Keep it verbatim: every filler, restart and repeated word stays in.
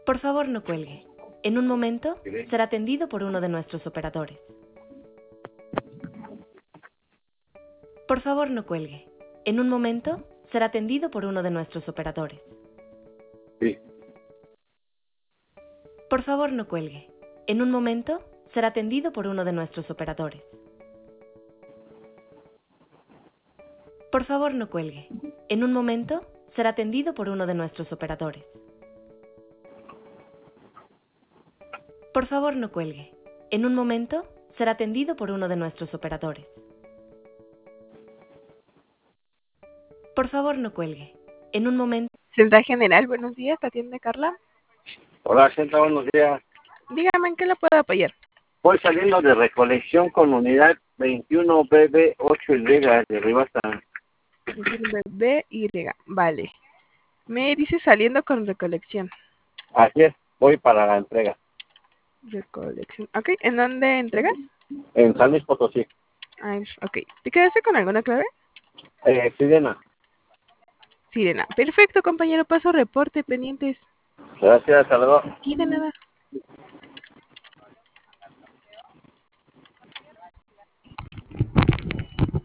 Por favor, no cuelgue. En un momento será atendido por uno de nuestros operadores. Por favor, no cuelgue. En un momento será atendido por uno de nuestros operadores. Sí. Por favor, no cuelgue. En un momento será atendido por uno de nuestros operadores. Por favor, no cuelgue. En un momento será atendido por uno de nuestros operadores. Por favor, no cuelgue. En un momento será atendido por uno de nuestros operadores. Por favor, no cuelgue. En un momento... Central General, buenos días, ¿te atiende Carla? Hola, Senta, buenos días. Dígame, ¿en qué la puedo apoyar? Voy saliendo de recolección con unidad veintiuno B B ocho Y de Ribasa. B Y, vale. Me dice saliendo con recolección. Así es, voy para la entrega. Recolección. Ok, ¿en dónde entregas? En San Luis Potosí. Ah, ok. ¿Te quedaste con alguna clave? Eh, Sirena. Sirena. Perfecto, compañero. Paso reporte pendientes. Gracias, hasta luego. Y de nada.